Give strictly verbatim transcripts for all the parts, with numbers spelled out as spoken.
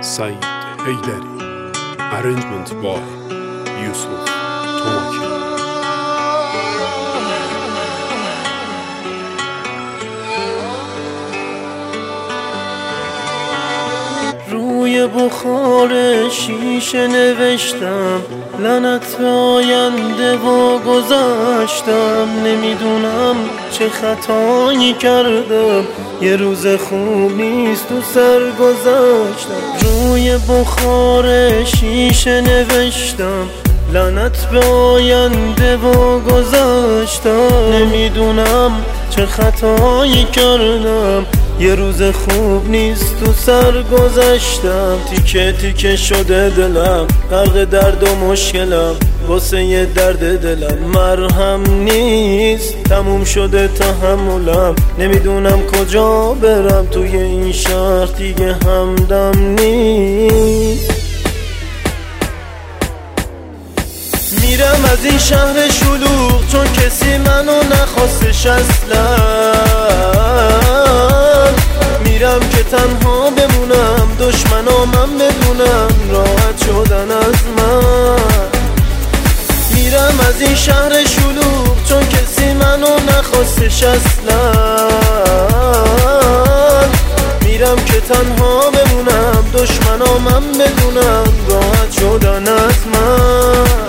Saeed Heydari. Arrangement by Yusuf Tomaki. روی بخار شیشه نوشتم لعنت به آینده و گذشتم. نمیدونم چه خطایی کردم، یه روز خوب نیست تو سر گذشتم. روی بخار شیشه نوشتم لعنت به آینده و گذشتم. نمیدونم چه خطایی کردم، یه روز خوب نیست تو سر گذشتم. تیکه تیکه شده دلم، غرق درد و مشکلم، واسه یه درد دلم مرهم نیست. تموم شده تحملم، نمیدونم کجا برم، توی این شهر دیگه همدم نیست. میرم از این شهر شلوغ چون کسی منو نخواستش اصلا. میرم که تنها بمونم، دشمنامم بدونم راحت شدن از من. میرم از این شهر شلوغ چون کسی منو نخواستش اصلا. میرم که تنها بمونم، دشمنامم بدونم راحت شدن از من.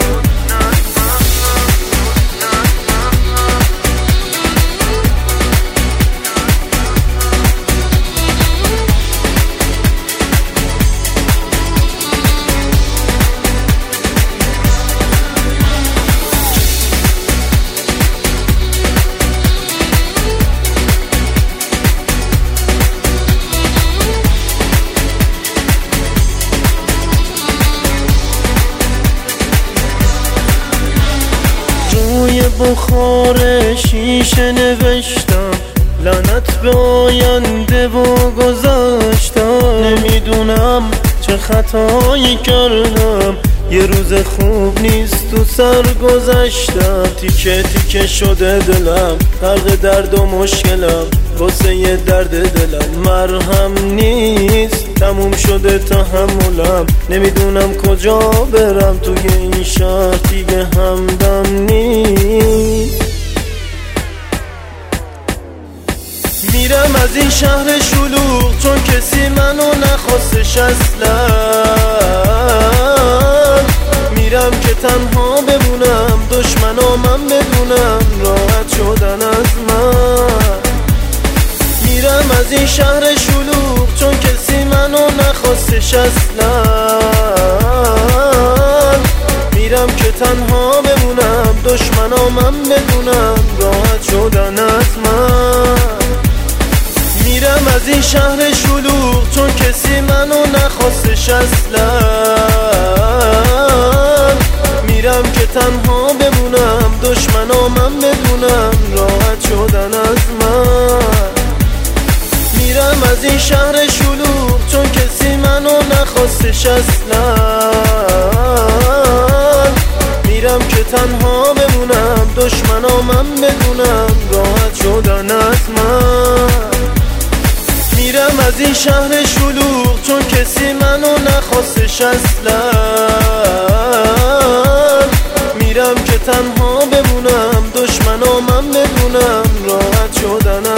روی بخار شیشه نوشتم لعنت به آینده و گذشتم. نمیدونم چه خطایی کردم، یه روز خوب نیست تو سر گذشتم. تیکه تیکه شده دلم، غرق درد و مشکلم، واسه یه درد دلم مرهم نیست. تموم شده تحملم، نمیدونم کجا برم، توی این شهر دیگه همدم نیست. میرم از این شهر شلوغ چون کسی منو نخواستش اصلا. میرم که تنها بمونم، دشمنامم بدونم راحت شدن از من. میرم از این شهر شلوغ چون کسی منو نخواستش اصلا. میرم که تنها بمونم، دشمنامم بدونم راحت شدن از من. میرم از این شهر شلوغ چون کسی منو نخواستش اصلا. میرم که تنها بمونم، دشمنامم بدونم راحت شدن از من. میرم از این شهر شلوغ چون کسی منو نخواستش اصلا. میرم که تنها بمونم، دشمنامم بدونم راحت شدن از من. میرم از این شهر شلوغ چون کسی منو نخواستش اصلا. میرم که تنها بمونم، دشمنامم بدونم راحت شدن